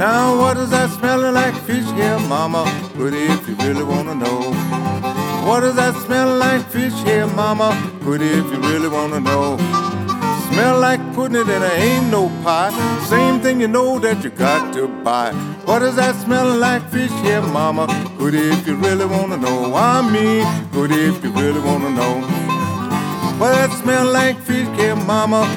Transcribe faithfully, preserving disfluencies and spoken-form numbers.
Now what is that smelling like fish here, mama? Pretty if you really wanna know. What is that smelling like fish here, mama? Pretty if you really wanna know. Smell like putting it in a ain't no pie. Same thing you know that you got to buy. What is that smelling like fish here, mama? Pretty if you really wanna know. I mean, pretty if you really wanna know. What that smell like fish here, mama?